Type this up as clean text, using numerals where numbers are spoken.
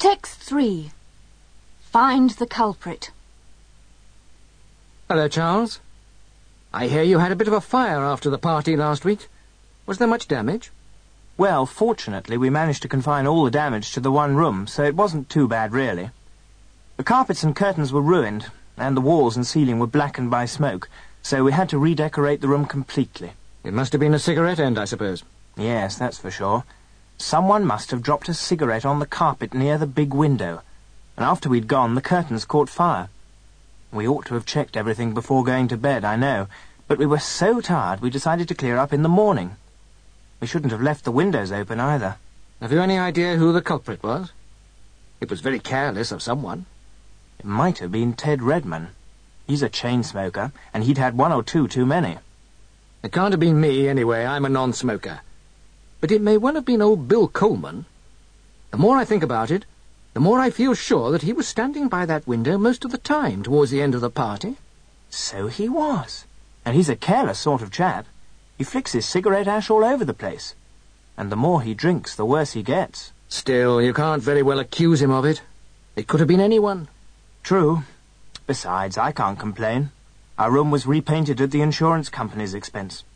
Text 3. Find the culprit. Hello, Charles. I hear you had a bit of a fire after the party last week. Was there much damage? Well, fortunately, we managed to confine all the damage to the one room, so it wasn't too bad, really. The carpets and curtains were ruined, and the walls and ceiling were blackened by smoke, so we had to redecorate the room completely. It must have been a cigarette end, I suppose. Yes, that's for sure. Someone must have dropped a cigarette on the carpet near the big window, and after we'd gone, the curtains caught fire. We ought to have checked everything before going to bed, I know, but we were so tired we decided to clear up in the morning. We shouldn't have left the windows open either. Have you any idea who the culprit was? It was very careless of someone. It might have been Ted Redman. He's a chain smoker, and he'd had one or two too many. It can't have been me, anyway. I'm a non-smoker. But it may well have been old Bill Coleman. The more I think about it, the more I feel sure that he was standing by that window most of the time towards the end of the party. So he was. And he's a careless sort of chap. He flicks his cigarette ash all over the place. And the more he drinks, the worse he gets. Still, you can't very well accuse him of it. It could have been anyone. True. Besides, I can't complain. Our room was repainted at the insurance company's expense.